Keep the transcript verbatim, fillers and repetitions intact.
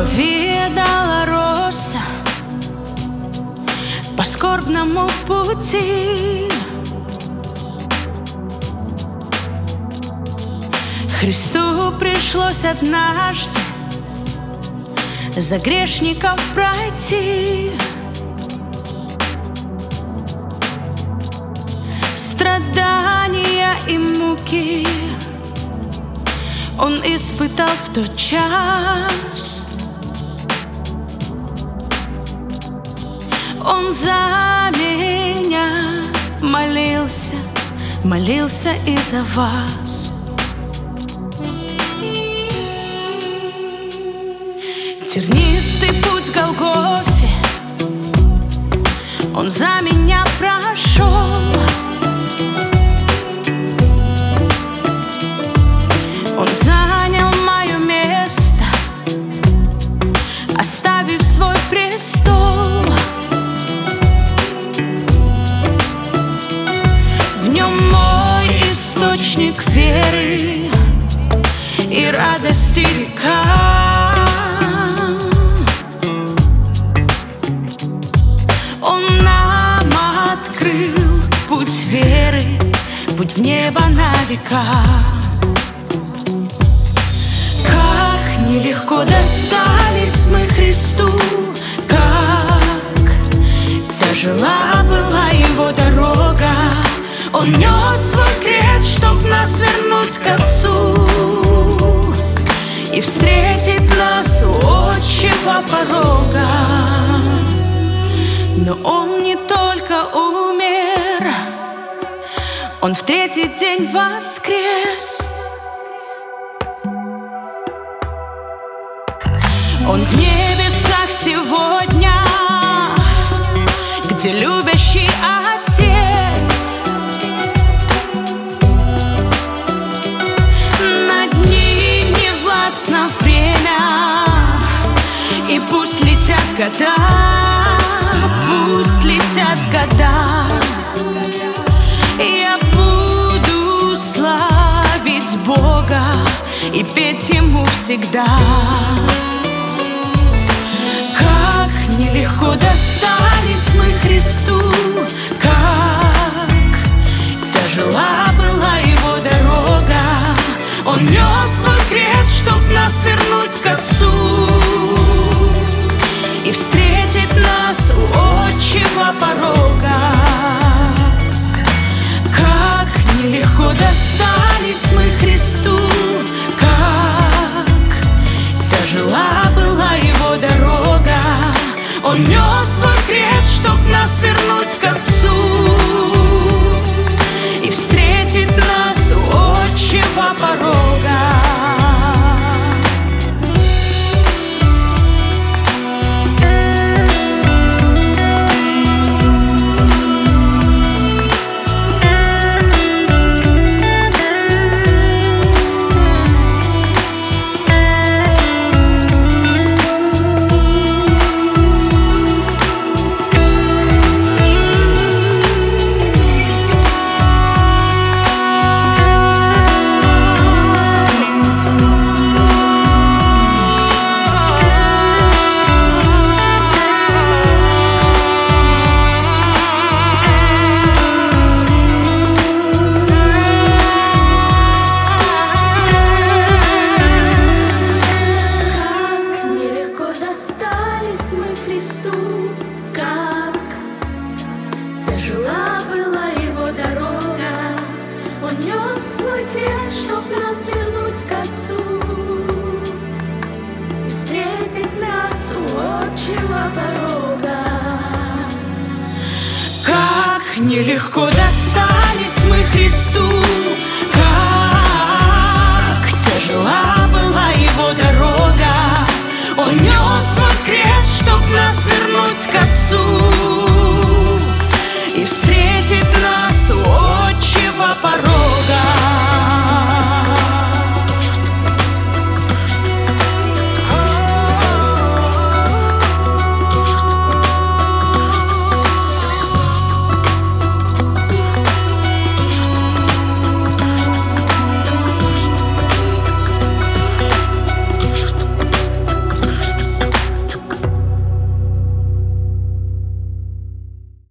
По Виа Долороса, по скорбному пути Христу пришлось однажды за грешников пройти. Страдания и муки Он испытал в тот час. Он за меня молился, молился и за вас. Тернистый путь к Голгофе Он за меня прошел. Он занял мое место, оставив свой престол. В нем мой источник веры и радости река. Он нам открыл путь веры, путь в небо на века. Как нелегко достались мы Христу, как тяжела была Его дорога. Он нес свой крест, чтоб нас вернуть к Отцу и встретить нас у отчего порога. Но Он не только умер, Он в третий день воскрес. Он в небесах сегодня, где любящий Отец. Над ним не властно время, и пусть летят года, пусть летят года. Я буду славить Бога и петь Ему всегда. Как нелегко достались мы Христу, как тяжела была Его дорога. Он нес свой крест, чтоб нас вернуть к Отцу и встретить нас у отчего порога. Как нелегко достались мы Христу, как тяжела была Его дорога. Он нес свой крест, чтоб нас вернуть к Отцу и встретить нас у отчего порога. Тяжела была Его дорога. Он нес свой крест, чтоб нас вернуть к Отцу и встретить нас у отчего порога. Как нелегко достались мы Христу,